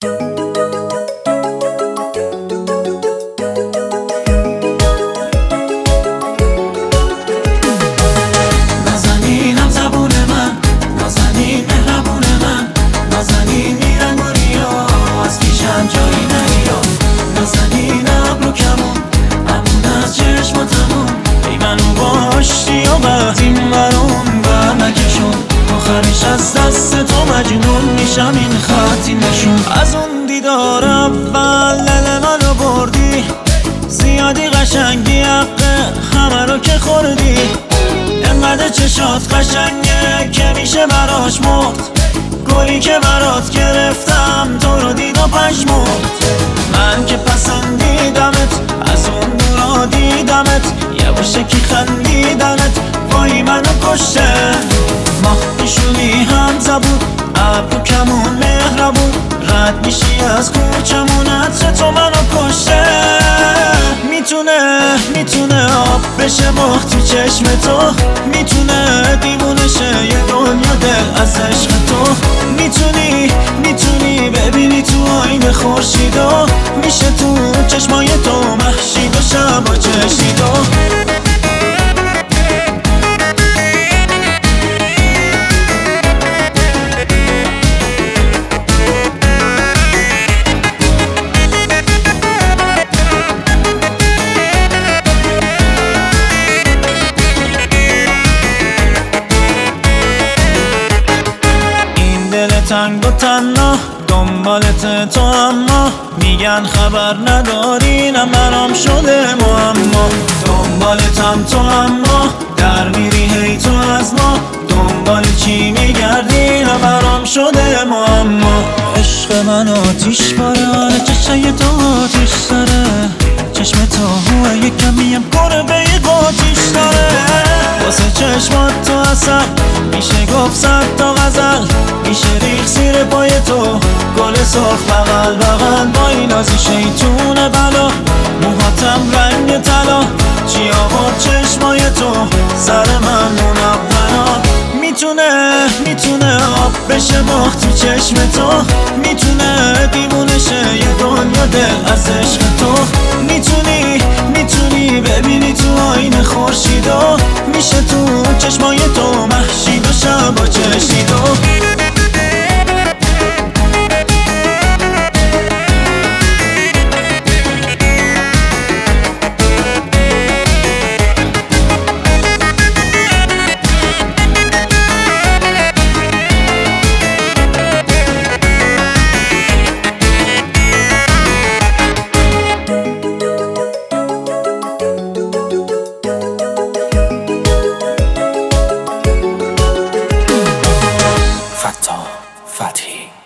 نازنینم زبون من، نازنین مهربون من، نازنین میرنگونی ها از پیشم جایی نریا. نازنین ابرو کمون امون از چشماتمون، ای منو باشتی و وقتیم برون بر نکشون. آخرش از دست تو مجنون میشم، این خطی نشون. از اون دیدار اول دل منو بردی، زیادی قشنگی حقه همه رو که خوردی. انقدر چشات قشنگه که میشه براش مرد، گلی که برات گرفتم تو رو دید و پشمرد. من که پسندیدمت از اون دورا دیدمت، یه بوشکی خندیدنت وای منو کشته. ماه پیشونی هم زبون ابرو کمون مهربون، رد میشی از کوچمون عطر تو منو کشته. میتونه آب بشه ماه تو چشم تو، میتونه دیوونه شه یه دنیا دل از عشق تو. میتونی ببینی تو آینه خورشیدو، میشه تو چشمای تو مهشید و شبا چشیدو. تنگ و تنها دنبالت تو، اما میگن خبر نداری نه برام شده معما. دنبالتم تو اما در میری هی تو از ما، دنبال چی میگردی نه برام شده معما. عشق من آتیش باره، چشای تو آتیش داره، چشم تو هوه یک کمیم گربه قاتیش داره. واسه چشمات تو اصل میشه گفت صد تا غزل، میشه ریخ زیر پای تو گل سرخ بغل بغل. با این نازی شیطون بلا، موهاتم رنگ طلا، چی آورد چشمای تو سر من منونا. میتونه آب بشه ماه تو چشم تو، میتونه دیوونه شه یه دنیا دل از عشق تو. میتونی ببینی تو آینه خورشیدو، میشه تو چشمای تو مهشید و شبا چشیدو. Fathi